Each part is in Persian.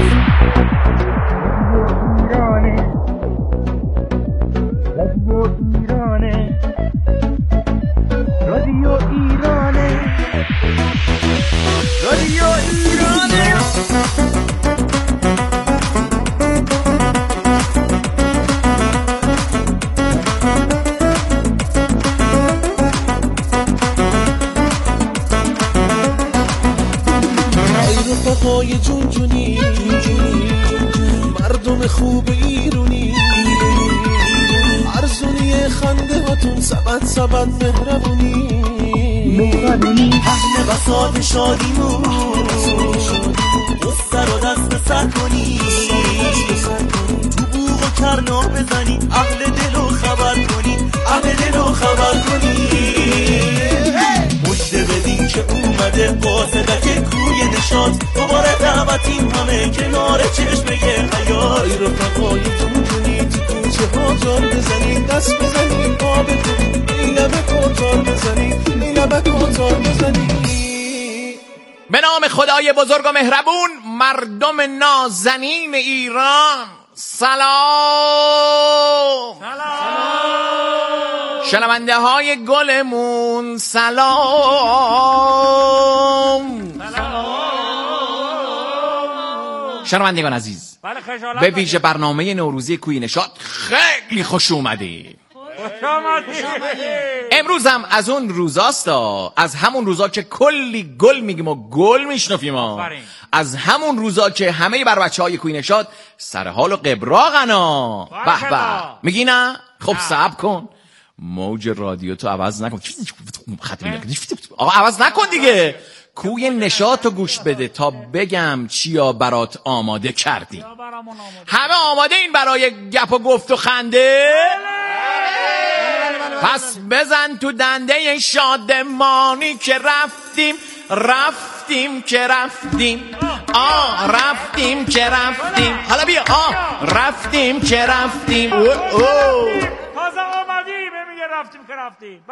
رفقای جونجونی مردم خوب ایرونی ارزونی خنده هاتون سبد مهربونی اهل بساط شادیمون قصه رو دست سر کنی تو بوغ و کرنا بزنی اهل دلو خبر کنی مجده بدین که اومده قاصدک کوی نشاط دوباره دعوتیم همه کنار چشمه حیات رفقای جونجونی تو کوچه ها جان بزنین دست بزنین پا بکنین این لبه کنتار بزنین به نام خدای بزرگ و مهربون. مردم نازنین ایران سلام. شنونده های گلمون سلام. شنوندگان عزیز، به ویژه برنامه نوروزی کوی نشاط خیلی خوش اومدید. امروز هم از اون روزاستا، از همون روزا که کلی گل میگیم و گل میشنفیم، از همون روزا که همه بر بچه های کوی نشاط سر حال و قبراغنا. به به میگی نه؟ خب صبر کن، موج رادیو تو عوض نکن. آقا عوض نکن دیگه. کوی نشاط رو گوش بده تا بگم چیا برات آماده کردیم. همه آماده این برای گپ و گفت و خنده؟ پس بزن تو دنده شادمانی که رفتیم حالا بیا رفتیم که رفتیم تازه آمدیم میگه رفتیم که رفتیم.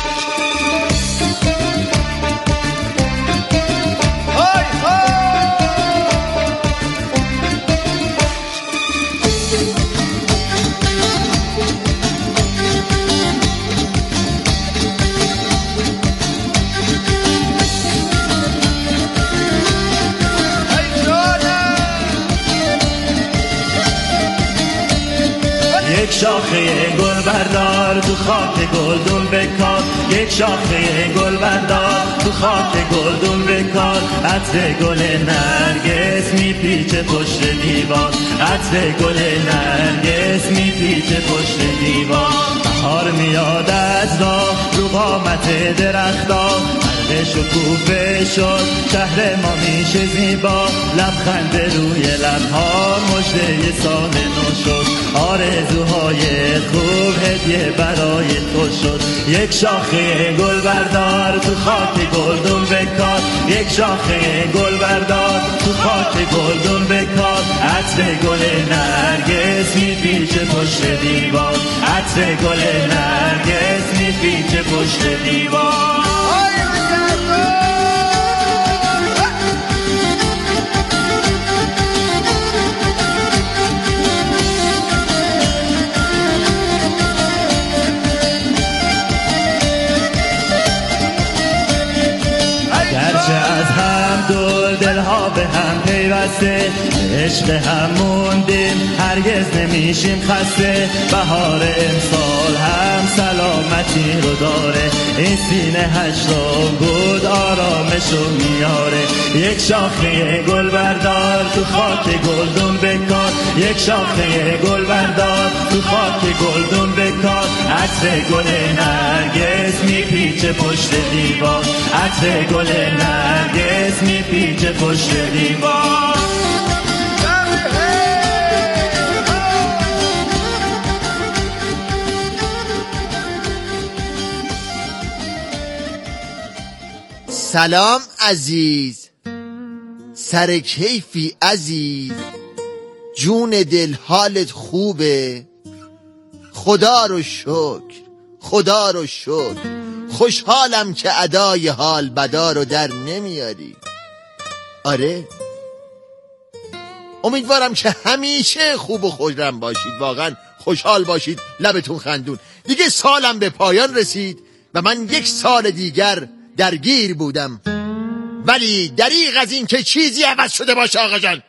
یک شاخه گل بردار تو خاک گلدون بکار، یک شاخه گل بردار تو خاک گلدون بکار. عطر گل نرگس میپیچه پشت دیوار، عطر گل نرگس میپیچه پشت دیوار. بهار میاد از راه رو قامت درختا، مرغ شکوفه شد شهر ما میشه زیبا. لبخند روی لبها مژده سال نو شد، آرزوهای خوب هدیه برای تو شد. یک شاخه گل بردار تو خاک گلدون بکار، یک شاخه گل بردار تو خاک گلدون بکار. عطر گل نرگس میپیچه پشت دیوار، عطر گل نرگس میپیچه پشت دیوار. گرچه از هم دور دلها به هم پیوسته، عشق هم موندیم هرگز نمیشیم خسته. بهار امسال هم سلامتی رو داره، این سینه هشتم بود آرامشو میاره. یک شاخه گل بردار تو خاک گلدون بکار، یک شاخه گل بردار تو خاک گلدون بکار. عطر گل نرگس میپیچه پشت دیوار، عطر گل نرگس میپیچه پشت دیوار. سلام عزیز، سر کیفی عزیز، جون دل حالت خوبه؟ خدا رو شکر خوشحالم که ادای حال بدا رو در نمیاری. آره امیدوارم که همیشه خوب و خورم باشید، واقعا خوشحال باشید، لبتون خندون. دیگه سالم به پایان رسید و من 1 سال دیگر درگیر بودم، ولی دریغ از این که چیزی عوض شده باشه آقا جان.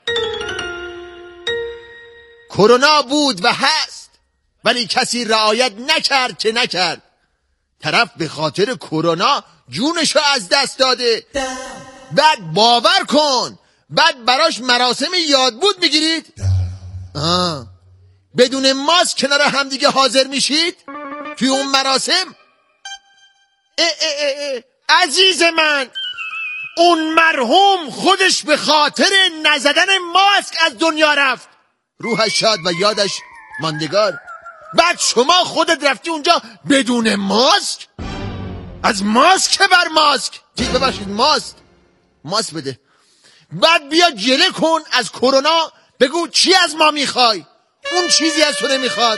کرونا بود و هست، ولی کسی رعایت نکرد که نکرد. طرف به خاطر کرونا جونشو از دست داده. بعد باور کن، بعد براش مراسم یادبود میگیرید. بدون ماسک کنار همدیگه حاضر میشید توی اون مراسم. عزیز من، اون مرحوم خودش به خاطر نزدن ماسک از دنیا رفت، روحش شاد و یادش ماندگار. بعد شما خودت رفتی اونجا بدون ماسک؟ از ماسک بر ماسک، ببخشید ماسک بده. بعد بیا گله کن از کرونا، بگو چی از ما میخوای، اون چیزی از تو نمیخواد.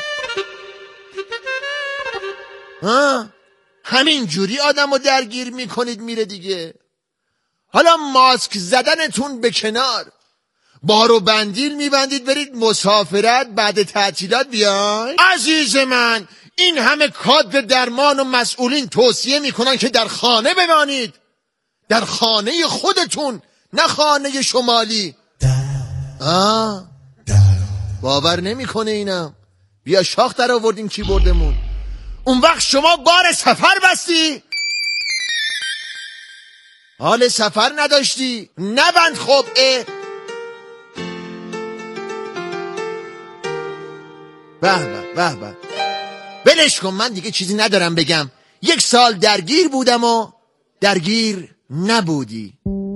همین جوری آدمو درگیر میکنید میره دیگه. حالا ماسک زدنتون به کنار، بارو بندیل میبندید برید مسافرت، بعد تعطیلات بیاین. عزیز من، این همه کادر درمان و مسئولین توصیه میکنن که در خانه بمانید، در خانه خودتون، نه خانه شمالی. باور نمیکنه اینم. بیا شاخ در آوردیم کیبوردمون. اون وقت شما بار سفر بستی، حال سفر نداشتی، نبند. خب به بلش کن، من دیگه چیزی ندارم بگم. 1 سال درگیر بودم و درگیر نبودی.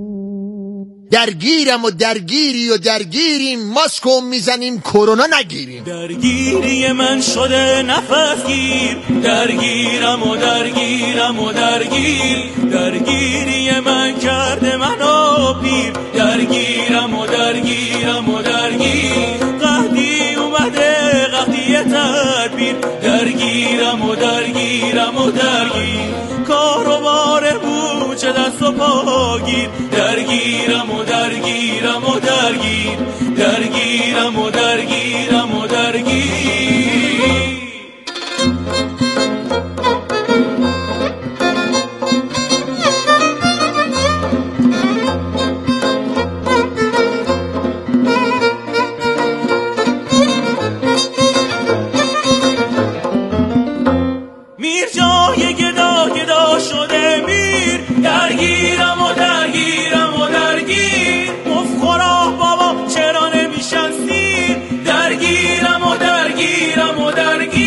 درگیرم و درگیری و درگیریم، ماسکو میزنیم کرونا نگیریم. درگیری من شده نفس گیر، درگیرم و درگیرم و درگیری من کرده منو پیر، درگیرم و درگیرم و قهدی اومده قهدی تدبیر، درگیرم و درگیرم و کار و بار بوچه دست و پاگیر، درگیرم و درگیرم و درگیرم و درگیرم و میر جای گدا شده میر، درگیرم و درگیرم و مفخورا بابا چرا نمیشن سیر، درگیرم و درگیرم و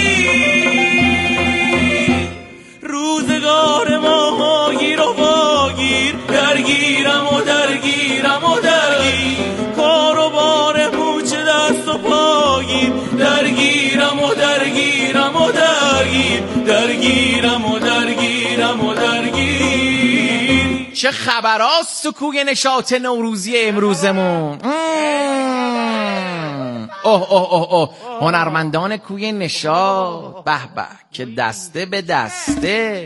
روزگار ما گیر و واگیر، درگیرم و درگیرم و کار و بار موچه دست و پاگیر، درگیرم و درگیرم و درگیرم و چه خبراست تو کوی نشاط نوروزی امروزمون؟ اوه هنرمندان کوی نشاط، به به که دسته به دسته،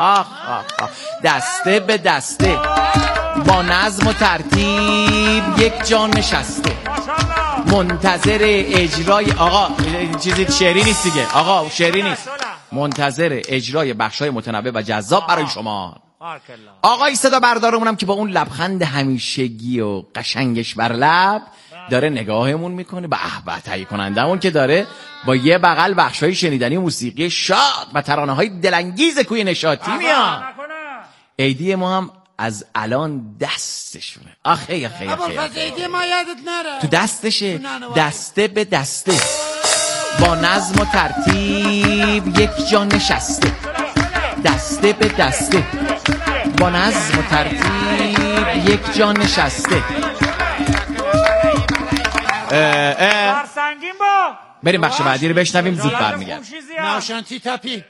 دسته به دسته، با نظم و ترتیب 1 جا نشسته، منتظر اجرای آقا چیزی شعری نیست دیگه، آقا شعری نیست، منتظر اجرای بخشای متنوع و جذاب برای شما. آقای صدا بردارمونم که با اون لبخند همیشگی و قشنگش بر لب داره نگاهمون میکنه، به تهیه کنندمون که داره با یه بغل بخشای شنیدنی موسیقی شاد و ترانه‌های دلانگیز کوی نشاطی میاد. عیدی ما هم از الان دستشونه. آخه عیدی ما یادت نره، تو دستشه، دسته به دسته، با نظم و ترتیب 1 جا نشسته، دسته به دسته، با نظم و ترتیب 1 جا نشسته. سنگین با بریم بخش بعدی رو بشنویم، زود برمیگردیم. ناشانتی تپی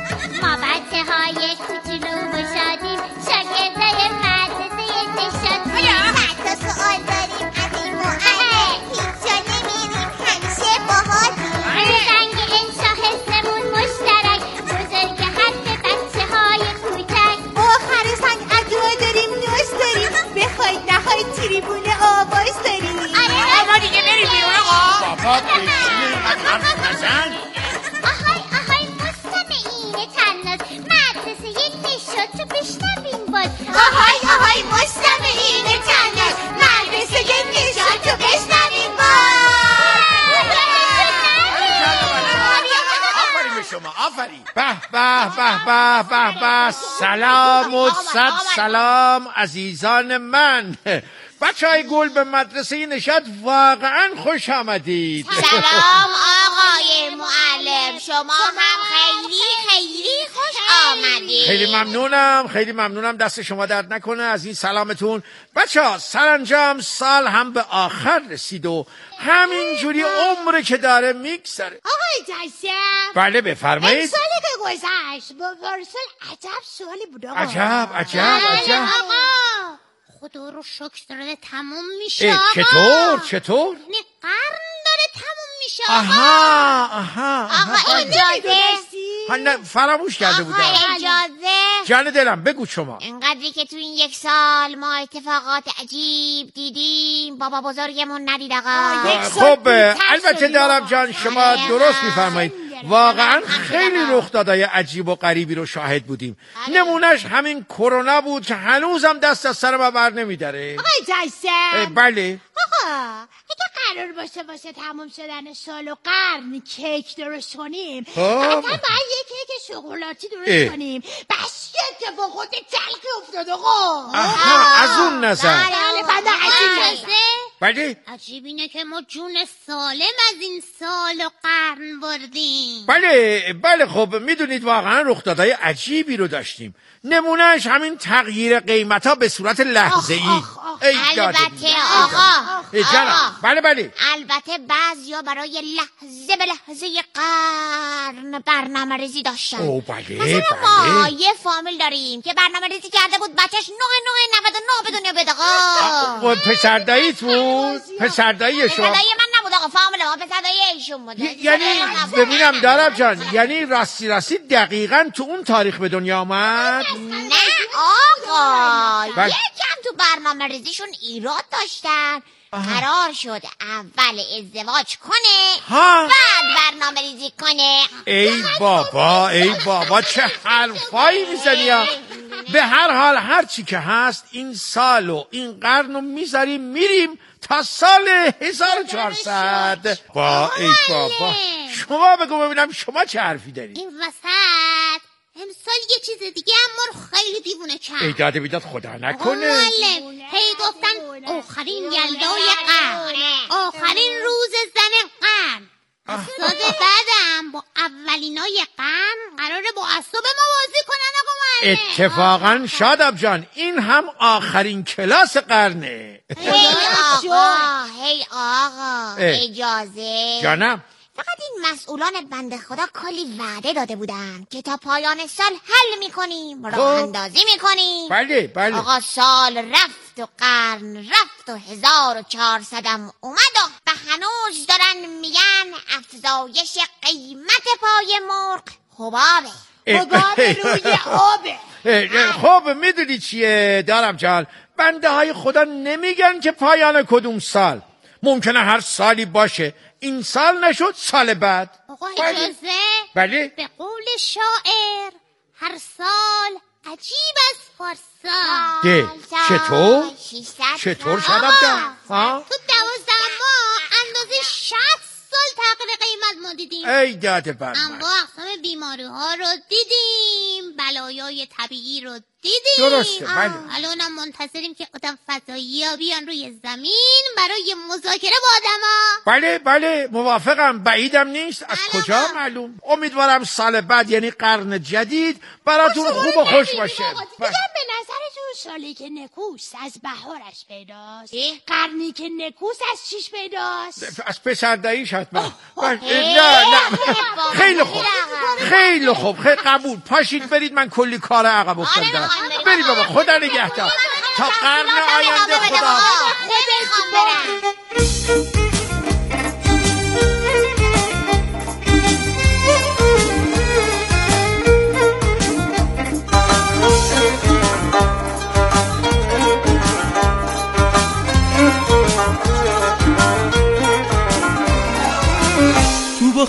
ما بچه های کوچولو و شادیم، شاگردای مدرسه نشاطی. بابا بشینه حرف نزن. آهای مستمعین تناز مدرسه نشاط رو بشنویم باز. آهای مستمعین تناز مدرسه نشاط رو بشنویم باز. آفرین به شما، آفرین. به سلام و صد سلام عزیزان من. بچه‌های گل به مدرسه نشاط واقعا خوش آمدید. سلام آقای معلم، شما هم خیلی خوش آمدید. خیلی ممنونم دست شما درد نکنه از این سلامتون. بچه‌ها سرانجام سال هم به آخر رسید و همینجوری عمره که داره میگذره. آقای جسم بله بفرمایید. این سالی که گذشت با پارسال عجب سالی بود آقا. عجب. آقا خدا رو شکر داره تموم میشه. چطور؟ قرن داره تموم میشه. آها آقا اجازه. فراموش کرده بودم. اجازه. جان دلم بگو شما. انقدری که تو این یک سال ما اتفاقات عجیب دیدیم بابا بزرگمون ندید آقا. خب البته دارم جان شما درست میفرمایید. واقعا خیلی رخدادهای عجیب و غریبی رو شاهد بودیم. نمونهش همین کرونا بود که هنوزم دست از سر ما بر نمیداره. آقای جسم بله. آقا اگه قرار باشه واسه تموم شدن سال و قرن کیک درست کنیم، حتما باید یه کیک شکلاتی درست کنیم. بس یه اتفاقات تلخی افتاد آقا. از اون نظر. بله. عجیب اینه که ما جون سالم از این سال و قرن بردیم. بله خب میدونید واقعا رخدادهای عجیبی رو داشتیم. نمونهش همین تغییر قیمتا به صورت لحظه‌ای. البته آقا. بله. البته بعضیا برای لحظه به لحظه قرن برنامه ریزی داشتن. مثلا ما یه فامیل داریم که برنامه ریزی کرده بود بچهش 999 به دنیا بیاد آقا. پسرداییت بود؟ پسردایی شما؟ پسردایی من نبود آقا، فامیل ما پسردایی ایشون بود. یعنی ببینم دارم جان، یعنی راستی دقیقاً تو اون تاریخ به دنیا آمد؟ نه آقا، یکم تو برنامه ریزیشون ایراد داشتن. قرار شد اول ازدواج کنه بعد برنامه ریزی کنه. ای بابا چه حرفایی میزنی. به هر حال هر چی که هست این سال و این قرن رو میذاریم میریم تا سال 1400. ای بابا شما بگو ببینم شما چه حرفی داری. این وسط امسال یه چیز دیگه هم ما رو خیلی دیوونه کرد. ای داده بیداد خدا نکنه. معلم هی گفتن آخرین یلدای قرن، آخرین روز زن قرن. استاد بعدم با اولینای قرن قراره با اعصاب ما بازی کنن آقا معلم. اتفاقا شاداب جان این هم آخرین کلاس قرنه. هی آقا اجازه جانم. فقط این مسئولان بنده خدا کلی وعده داده بودن که تا پایان سال حل میکنیم، راه اندازی میکنیم. بله. آقا سال رفت و قرن رفت و 1400 اومد و هنوز دارن میگن افزایش قیمت پای مرغ حباب روی آبه. خب میدونی چیه دارم جان، بنده های خدا نمیگن که پایان کدوم سال. ممکنه هر سالی باشه، این سال نشد سال بعد. آقا اجازه؟ بله. به قول شاعر هر سال عجیب است پارسال. چطور شدم جان؟ تو 12 ماه اندازه 60 سال تغییر قیمت ما دیدیم. ای داده بر من. انواع اقسام بیماری ها رو دیدیم، بلایای طبیعی رو دیدیم. درسته بله. الانم منتظریم که آدم فضایی ها بیان روی زمین برای مذاکره با آدما. بله موافقم، بعیدم نیست. از کجا معلوم؟ امیدوارم سال بعد یعنی قرن جدید براتون خوب و خوش باشه. دیگه به نظرتون سالی که نکوس از بهارش پیداست، قرنی که نکوس از چیش پیداست؟ از پسرداییش حتما. نه خیلی خوب قبول. پاشید برید، من کلی کار عقب افتادم. برید بابا، خدا نگهدار تا قرن آینده. خدا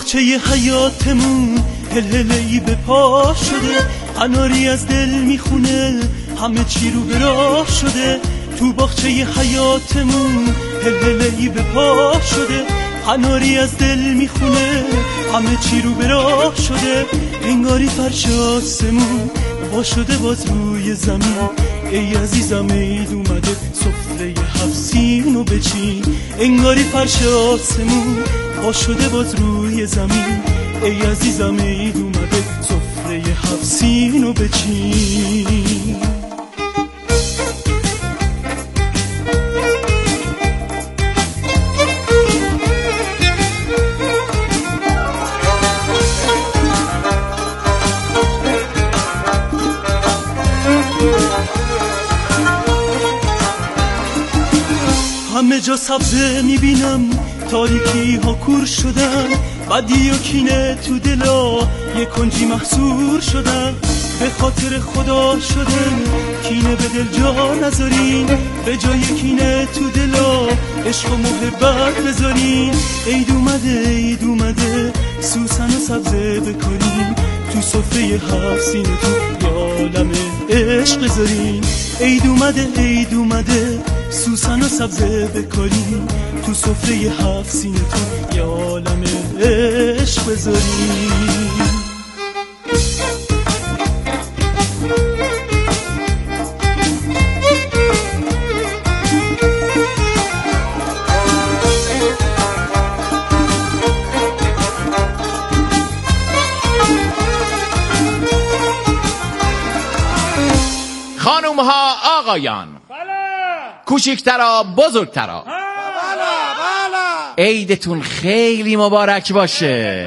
باغچه حیاتمون هلهله‌ای به پا شده، قناری از دل میخونه همه چی رو به راه شده. تو باغچه حیاتمون هلهله‌ای به پا شده، قناری از دل میخونه همه چی رو به راه شده. انگاری فرش آسمون وا شده باز روی زمین، ای عزیزم عید اومده سفره 7 سینو بچین. انگاری فرش آسمون وا شده باز روی زمین، ای عزیزم عید اومده سفره 7 سینو بچین. همه جا سبزه میبینم، تاریکی ها کور شدن، بدی و کینه تو دلا یه کنجی محصور شدن. به خاطر خدا شده کینه به دل جا نذارین، به جای کینه تو دلا عشق و محبت بذارین. عید اومده عید اومده سوسن و سبزه بکارین، تو سفره 7 سینه تو یالم عشق بذارین. عید اومده عید اومده سوسن و سبزه بکارین، تو سفره 7 سینه تو یالم عشق بذارین. خانوم ها آقایان، کوچیکترا بزرگترا، عیدتون خیلی مبارک باشه.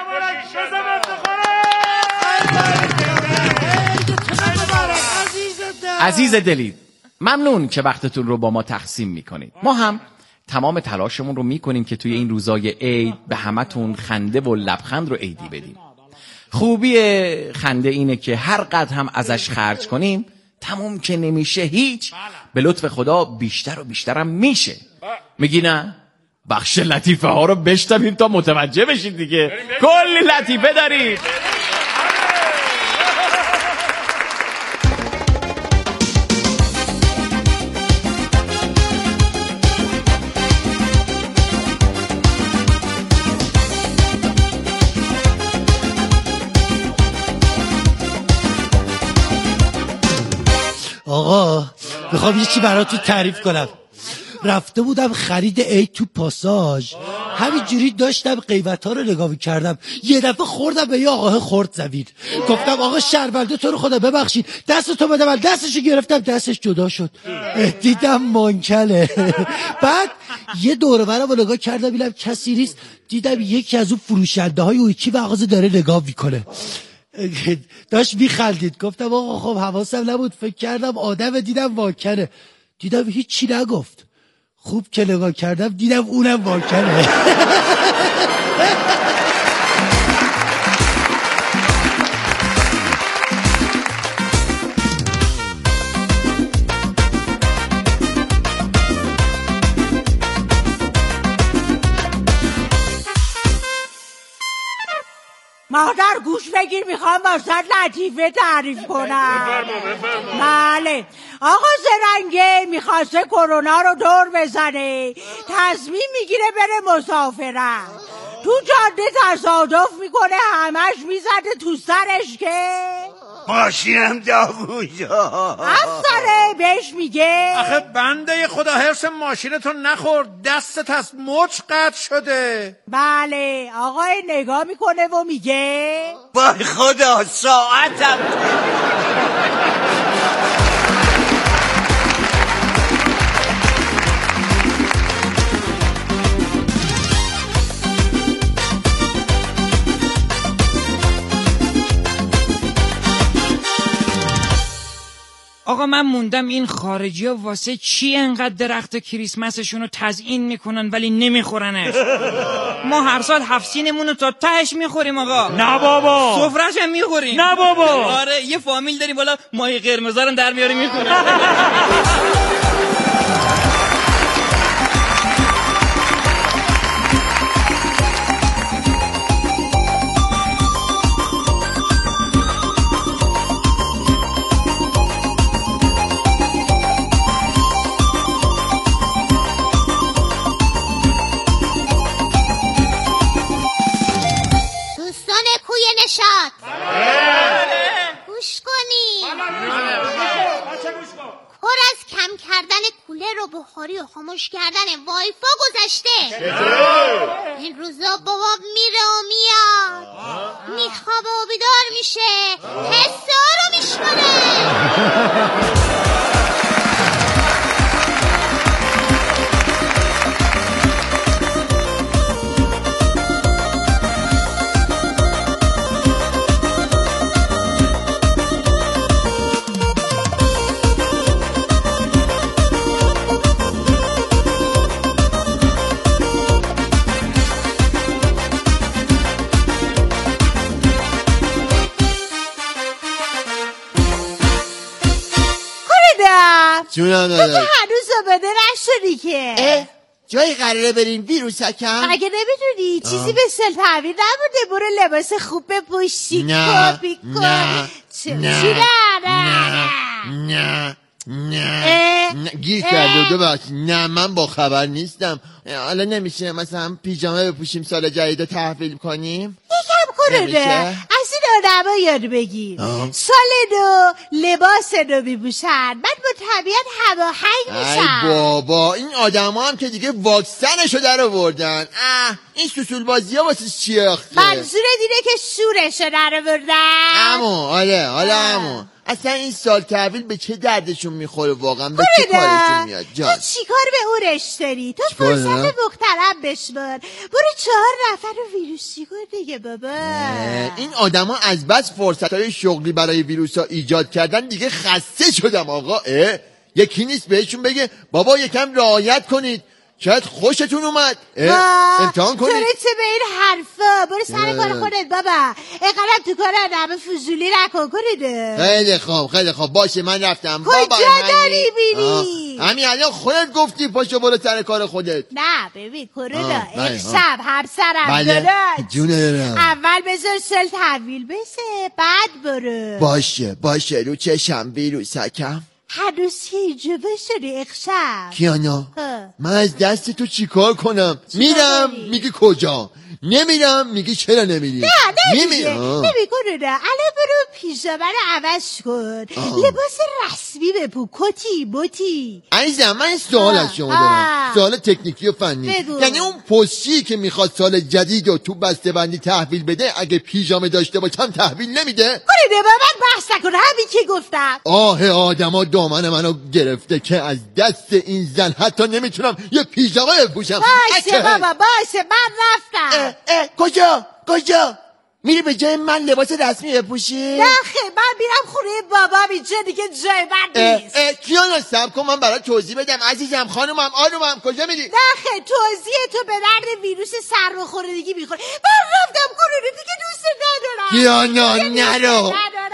عزیز دلید، ممنون که وقتتون رو با ما تقسیم میکنید. ما هم تمام تلاشمون رو میکنیم که توی این روزای عید به همتون خنده و لبخند رو عیدی بدیم. خوبی خنده اینه که هر قدر هم ازش خرج کنیم تموم که نمیشه هیچ، به لطف خدا بیشتر و بیشترم میشه. میگی نه؟ بخش لطیفه ها رو بشنویم تا متوجه بشید دیگه. کلی لطیفه دارید. آقا میخوام یه چی براتون تعریف کنم. رفته بودم خرید عید تو پاساژ، همینجوری داشتم قیمتا رو نگاه می‌کردم، یه دفعه خوردم به یه آقاه خرد زمین. گفتم آقا شهرونده تو رو خدا ببخشید، دستتو بده من. دستشو گرفتم، دستش جدا شد، دیدم مانکله. بعد یه دوره برم نگاه کردم ببینم کسی نیست، دیدم یکی از اون فروشنده های اون یکی مغازه داره نگاه میکنه، داشت میخندید. گفتم آقا خب حواسم نبود، فکر کردم آدم، دیدم واکنه. دیدم هیچی نگفت. خوب که نگاه کردم دیدم اونم واکنه. مادر گوش بگیر، میخوام واسه لطیفه تعریف کنم. بله، آقا زرنگه میخواسته کرونا رو دور بزنه، تصمیم میگیره بره مسافرت. تو جاده تصادف میکنه، همش میزده تو سرش که ماشینم داغون شد. افسره بهش میگه آخه بنده خدا حرص ماشینتو نخورد، دستت از مچ قطع شده. بله، آقای نگاه میکنه و میگه وای خدا ساعتم. آقا من موندم این خارجی ها واسه چی انقدر درخت کریسمسشون رو تزیین میکنن ولی نمیخورنش؟ ما هر سال 7 سینمون رو تا تهش میخوریم آقا. نه بابا. سفره‌ش هم میخوریم. نه بابا. آره یه فامیل داریم بالا ماهی قرمزا رو در میاریم میخوریم. کولر و بخاری و خاموش کردن وایفا گذشته. این روزا بابا میره و میاد، میخوابه و بیدار میشه، حسه ها رو میشماره. جونم تو داداش. هنوز آماده نشدی که. جایی قراره بریم ویروسکم؟ اگه نمیدونی چیزی به سل تعبیر نبوده، برو لباس خوب بپوشی. نه کپی کن. نه نه گیر کرده ببخش. نه من با خبر نیستم. حالا نمیشه مثلا پیژامه بپوشیم سال جدید رو تحویل کنیم؟ یکم کنونه از این آدم ها یاد بگیر. سال نو لباس نو میبوشن، بعد با طبیعت هماهنگ میشن. ای بابا این آدم ها هم که دیگه واکسنشو در آوردن. این سوسول بازی ها واسه چیه آخه؟ منظور دیره که شورشو در آوردن. حالا امو اصلا این سال تحویل به چه دردشون میخوره واقعا؟ به چه کارشون میاد جان؟ تو چی کار به اونش داری؟ تو فرصت مخترم بشمار. برو 4 نفر رو ویروسی کن دیگه بابا. این آدم ها از بس فرصت های شغلی برای ویروس ها ایجاد کردن دیگه خسته شدم آقا. یکی نیست بهشون بگه بابا یکم رعایت کنید، شاید خوشتون اومد. امتحان کنید. تو به این حرفا برو سر کار خودت بابا. اینقدر تو کار آدم فضولی نکن. کنید خیلی خوب باشه من رفتم. کجا داری میری؟ همین الان خودت گفتی پاشو برو سر کار خودت. نه ببین کرونا امشب همسرم داداش جونه دارم. اول بذار سل تحویل بشه بعد برو. باشه رو چشم ویروسکم. هنوز اینجا بشنی اقشب کیانا من از دست تو چیکار کنم؟ میرم میگی کجا، نمیرم میگی چرا نمیری؟ نمیکنه الان برو پیژامه رو عوض کن، لباس رسمی بپو، کتی بوتی. عزیزم من سوال از شما دارم، سوال تکنیکی و فنی. یعنی اون پستی که میخواد سال جدید رو تو بسته بندی تحویل بده اگه پیژامه داشته باشم تحویل نمیده؟ کنیده با من بحث نکن، همین که گفتم. آدما دامن منو گرفته که از دست این زن حتی نمیتونم یه پیژامه بپوشم. باشه بابا باشه من رفتم. کجا؟ میری به جای من لباس رسمی بپوشی؟ نه خیلی من میرم خونه بابام، اینجا دیگه جای من نیست. کیانا صبر کن من برای توضیح بدم. عزیزم خانومم آرومم کجا میری؟ نه خیلی توضیح تو به درد ویروس سرماخوردگی میخوره. من رفتم کنونه دیگه دوست ندارم. کیانا نرو.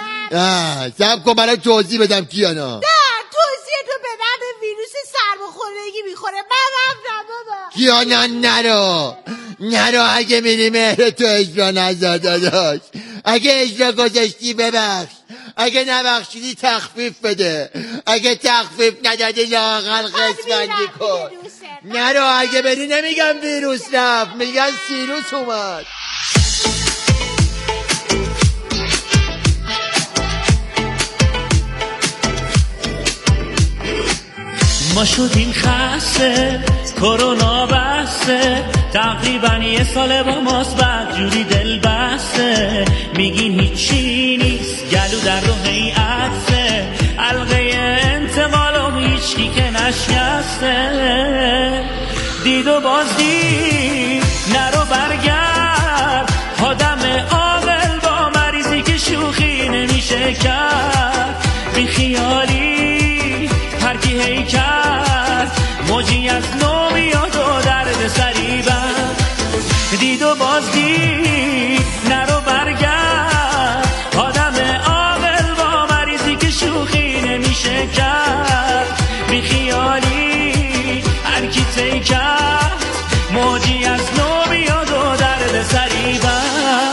صبر کن برای توضیح بدم کیانا. نه توضیح تو به درد ویروس سرماخوردگی میخوره. من رفتم بابا. کیانا نرو اگه میری مهر تو اجرا نذار داداش. اگه اجرا گذاشتی ببخش، اگه نبخشیدی تخفیف بده، اگه تخفیف ندادی لااقل قسمندی کن. نرو اگه بری نمیگم ویروس رفت، میگن سیروس اومد. ما شدیم خسته کرونا بسته، تقریبا یه سال با ماست بعد جوری دل بسته. میگین هیچی نیست گلو در رو هیئته، حلقه انتقال و هیچکی که نشکسته. دید و بازدید نرو برگرد، آدم عاقل با مریضی که شوخی نمیشه کرد. بی خیالی هرکی هی کرد، موجی از نو میاد و درد سری بر. دید و بازدید نرو برگرد، آدم عاقل با مریضی که شوخی نمیشه کرد. بی خیالی هرکی تی کرد، موجی از نو میاد و درد سری بر.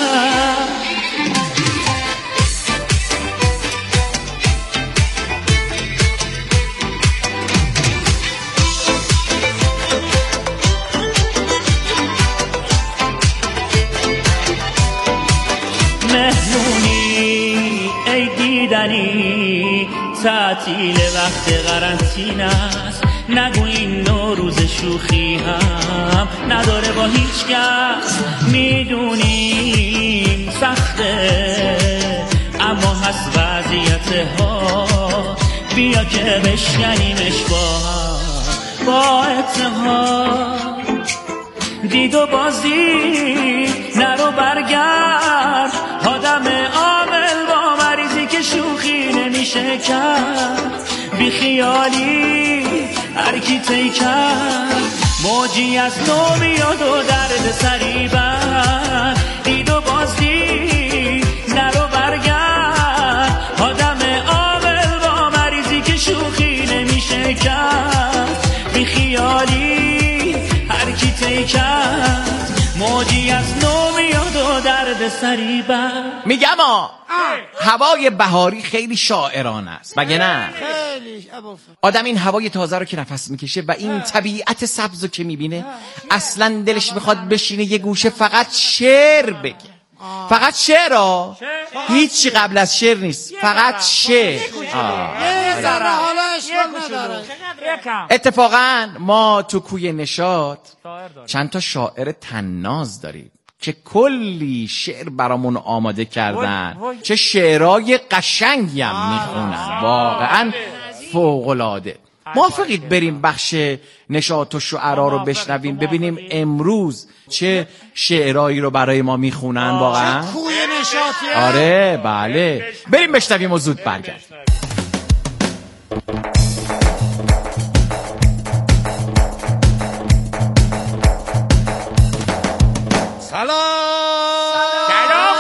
مهمونی ای دیدنی، تعطیل وقت قرنطینه است، نگو این نوروز شوخی هم نداره با هیچ کس. میدونیم سخته اما هست وضعیت ها، بیا که بشکنیمش با اتحاد. دید و بازی نرو برگرد، آدم عامل با مریضی که شوخی نمیشه کرد. بی خیالی هر کی تی کرد، موجی از نو میاد و درد سری بر. دید و بازی نرو برگرد، آدم عامل با مریضی که شوخی نمیشه کرد. بی خیالی هر کی تی کرد، موجی از نو میاد و درد سری بر. میگم هوای بهاری خیلی شاعرانه است مگه نه؟ آدم این هوای تازه رو که نفس میکشه و این طبیعت سبز رو که میبینه اصلا دلش میخواد بشینه یه گوشه فقط شعر بگه. فقط شعر ها، هیچی قبل از شعر نیست، فقط شعر. اتفاقا ما تو کوی نشاط چند تا شاعر طناز داریم که کلی شعر برامون آماده کردن، چه شعرهای قشنگی هم میخونن، واقعا فوق‌العاده. موافقید بریم بخش نشاط و شعرا رو بشنویم ببینیم امروز چه شعرهایی رو برای ما میخونن؟ واقعا کوی نشاطیه. آره بله، بریم بشنویم و زود برگرد. سلام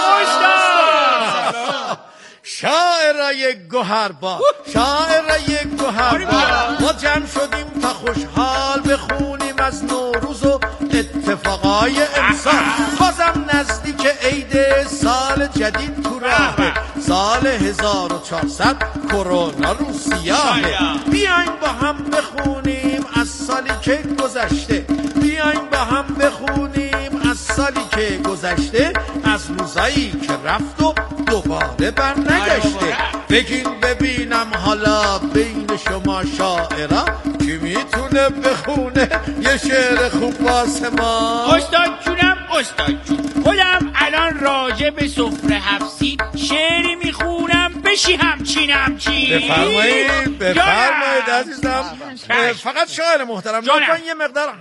شاعرای گوهربار، شاعرای گوهربار، ما جمع شدیم تا خوشحال بخونیم از نوروز و اتفاقای امسال. بازم نزدیک عید سال جدید تو راهه، سال 1400 کرونا رو سیاهه. بیاین با هم بخونیم از سالی که گذشته، بیاین با هم بخونیم از سالی که گذشته، از روزایی که رفت و دوباره بر نگشته. بگین ببینم حالا بین شما شاعرا کی میتونه بخونه یه شعر خوب واسه ما؟ استاد جونم، استاد جون، خودم الان راجع به سفره حفظی شعری میخونم، بشی همچین. بفرمایید عزیزم. فقط شاعر محترم لطفا یه مقدار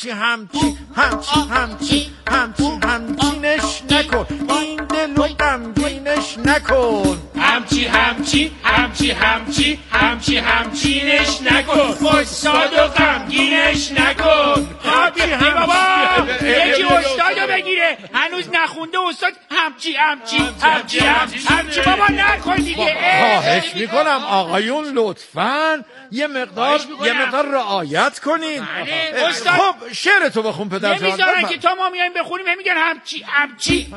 همچینش نکن، این دل و غمگینش نکن. همچینش نکن، استاد و غمگینش نکن. یکی استادو بگیره، هنوز نخونده استاد. همچی بابا نکن دیگه. خواهش میکنم آقایون لطفاً یه مقدار رعایت کنین. خب شعر تو بخون پدر جان. نمیذارن که تا ما میایم بخونیم میگن همچی.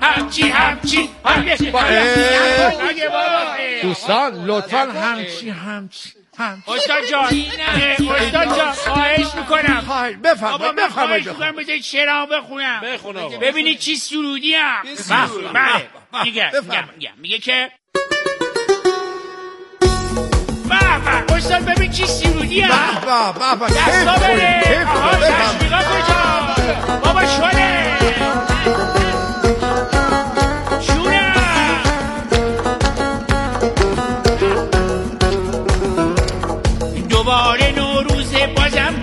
دوستان لطفاً همچی. استاد جان خواهش میکنم. بفرمایید. بذارید شعرامو بخونم. ببینید چی سرودی هم. بله میگه که استاد ببین چی سرودی هم. دستا بره. تشویقا کجا بابا؟ شله دوباره نوروزه بازم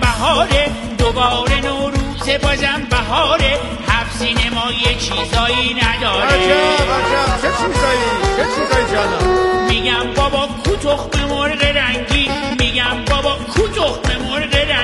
بهاره، حفظین ما یه چیزایی نداره. چه چیزایی جانا؟ میگم بابا کو تخم مرغ رنگی،